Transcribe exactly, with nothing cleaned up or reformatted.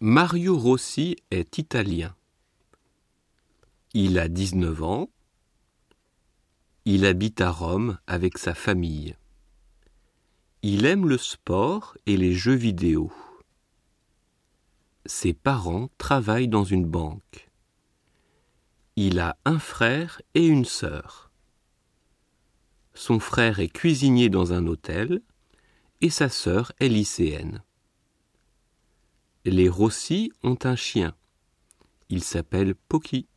Mario Rossi est italien. Il a dix-neuf ans. Il habite à Rome avec sa famille. Il aime le sport et les jeux vidéo. Ses parents travaillent dans une banque. Il a un frère et une sœur. Son frère est cuisinier dans un hôtel et sa sœur est lycéenne. Les Rossi ont un chien. Il s'appelle Poki.